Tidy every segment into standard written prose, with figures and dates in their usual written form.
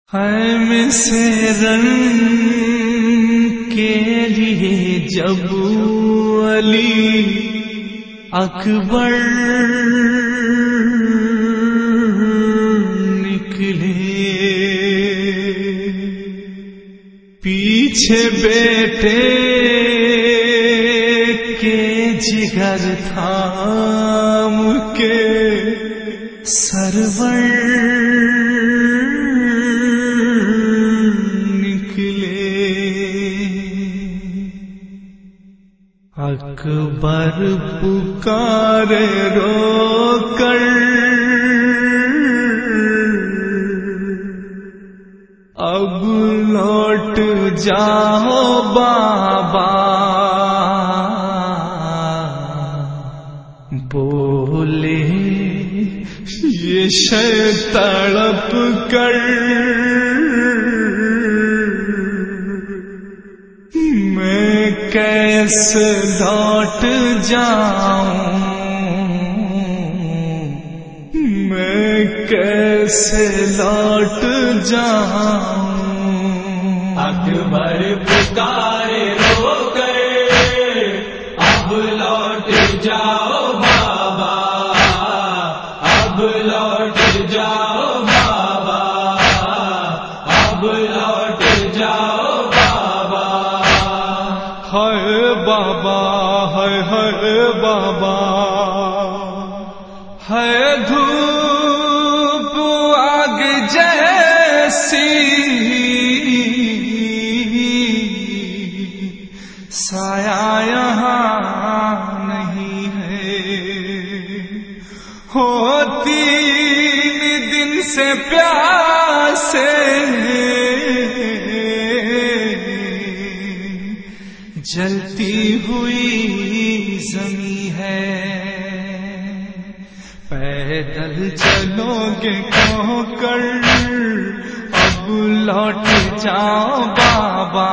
خیمے سے رنگ کے لیے جب علی اکبر نکلے، پیچھے بیٹے کے جگر تھام کے سرور اکبر پکارے رو کر، اب لوٹ جاؤ بابا، بولے یہ شے تڑپ کر، میں کیسے لوٹ جاؤں، میں کیسے لوٹ جاؤں۔ اکبر پکارے رو کر، اب لوٹ جاؤ بابا، اب لوٹ جاؤ بابا، اب لوٹ جاؤ بابا۔ ہائے بابا، ہائے بابا، ہے دھوپ آگ جیسی، سایہ یہاں نہیں ہے، ہو 3 دن سے پیاسے، جلتی ہوئی زمین ہے، پیدل چلو گے کیوں کر، اب لوٹ جاؤ بابا،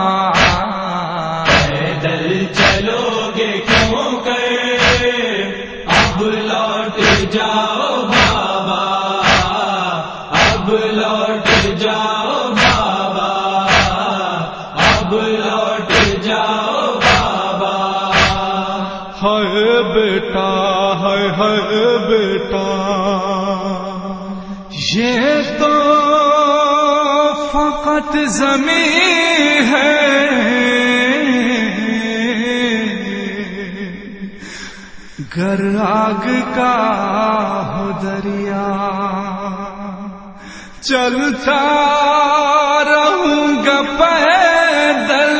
پیدل چلو گے کیوں کر، اب لوٹ جاؤ بابا، اب لوٹ جاؤ بابا، اب لوٹ جاؤ بابا۔ ہائے بیٹا، ہائے بیٹا، یہ تو فقط زمین ہے، گر آگ کا ہو دریا، چلتا رہوں گا پیدل،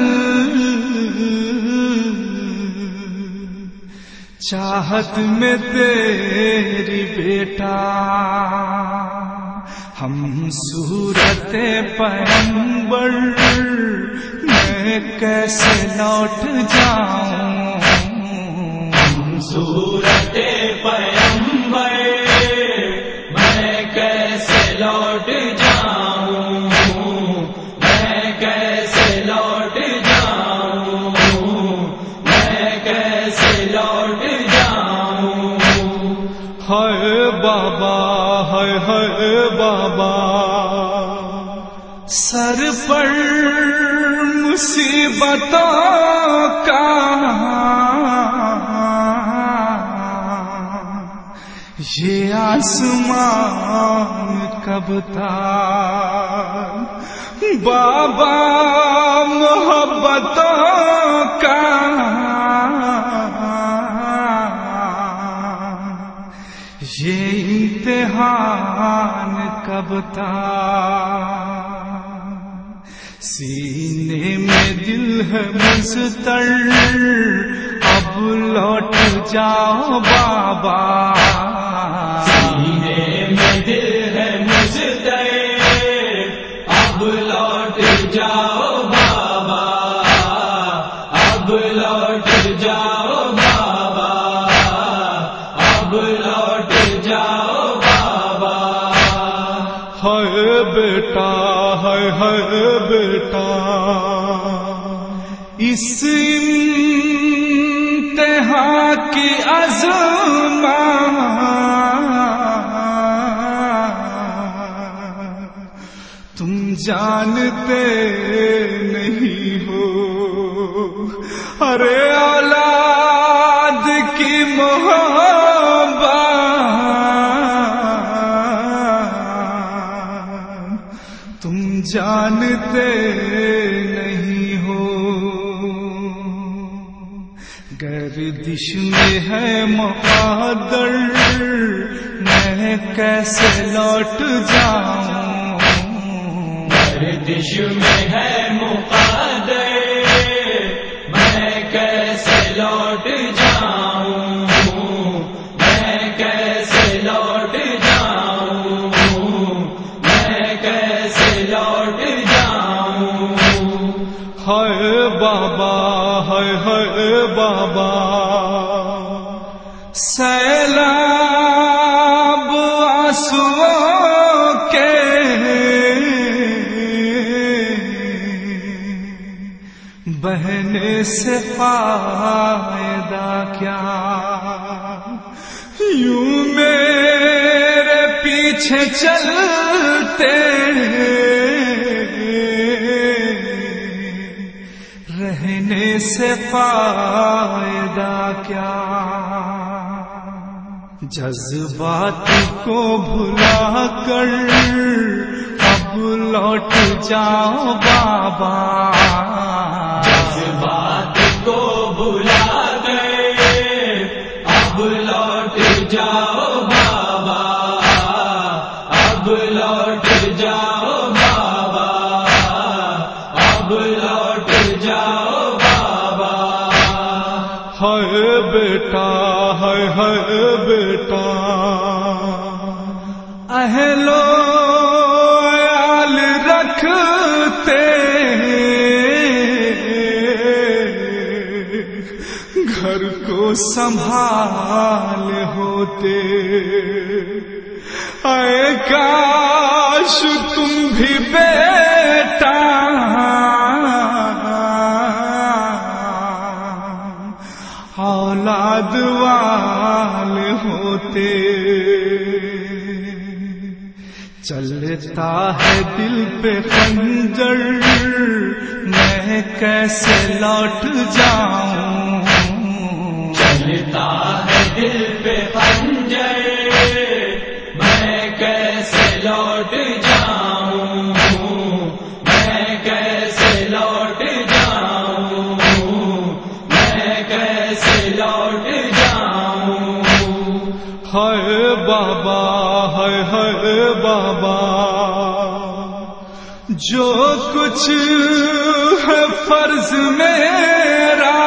چاہت میں تیری بیٹا، ہم صورت پیغمبر، میں کیسے لوٹ جاؤں، صورت پیغمبر، میں کیسے لوٹ جاؤں، میں کیسے لوٹ جاؤں، میں کیسے لوٹ جاؤں۔ ہائے بابا، ہائے بابا، سر پر مصیبتوں کا یہ آسمان کب تک، بابا محبتوں کا یہ امتحان کب تک، سینے میں دل ہے مضطر، اب لوٹ جاؤ بابا، سینے میں دل ہے مضطر، اب لوٹ جاؤ بابا، اب لوٹ جاؤ بابا، اب لوٹ جاؤ بابا۔ ہائے بیٹا، ہائے بیٹا، اس امتحان کی آزمائش جانتے نہیں ہو، ارے اولاد کی محبت تم جانتے نہیں ہو، گردش میں ہے مقدر میں کیسے لوٹ جاؤں، گردش میں ہے مقدر میں کیسے لوٹ جاؤں، میں کیسے لوٹ جاؤں، میں کیسے لوٹ جاؤں، ہائے بابا ہائے بابا، سیلاب آنسوؤں کے بہنے سے فائدہ کیا، یوں میرے پیچھے چلتے رہنے سے فائدہ کیا، جذبات کو بھلا کر اب لوٹ جاؤ بابا، جذبات کو بھلا گئے اب لوٹ جاؤ بابا، اب لوٹ جاؤ بابا، اب لوٹ جاؤ بابا، ہائے بیٹا ہائے بیٹا، اہلو عیال رکھتے گھر کو سنبھال ہوتے، اے کاش تم بھی بیٹا اولاد والے ہوتے، چلتا ہے دل پہ خنجر میں کیسے لوٹ جاؤں، چلتا ہے دل پہ خنجر میں کیسے لوٹ جاؤں، میں کیسے لوٹ جاؤں، میں کیسے لوٹ جاؤں، ہائے بابا ہائے بابا، جو کچھ ہے فرض میرا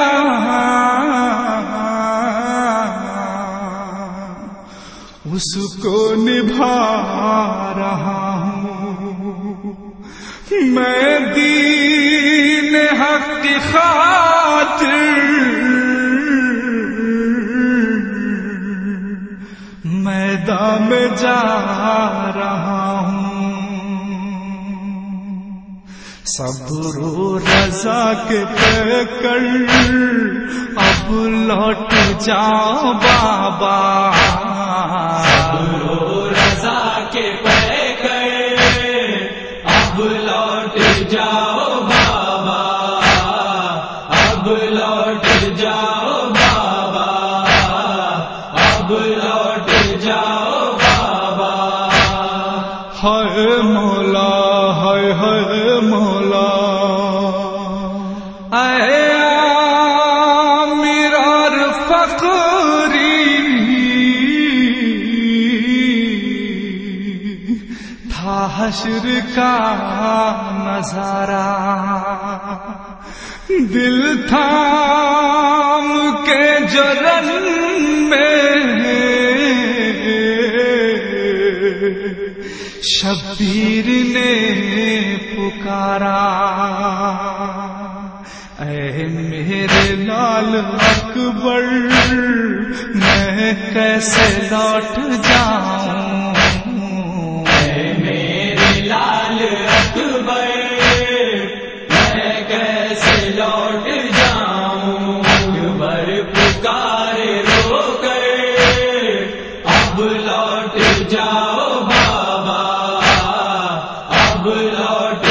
اس کو نبھا رہا ہوں، میں دین حق کی خاطر میدان میں جا رہا ہوں، صبر و رضا کے طے کر اب لوٹ جاؤ بابا، صبر و رضا کے پے گئے اب لوٹ جاؤ بابا، اب لوٹ جاؤ بابا، اب لوٹ جاؤ بابا، ہائے مولا ہائے مولا، اے امیر اور فقری تھا حشر کا نظارہ، دل تھام کے جو رن میں شبیر نے پکارا، اے میرے لال اکبر میں کیسے لوٹ جاؤں، اے میرے لال اکبر میں کیسے لوٹ جاؤں، اکبر پکارے رو کر اب لوٹ جاؤ بابا، اب لوٹ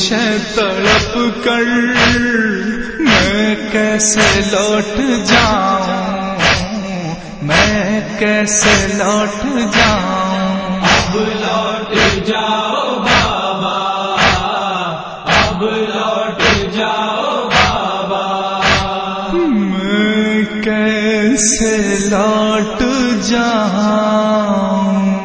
پوچھے تڑپ کر میں کیسے لوٹ جاؤں، میں کیسے لوٹ جاؤں. اب لوٹ جاؤ بابا، اب لوٹ جاؤ بابا. میں کیسے لوٹ جاؤں.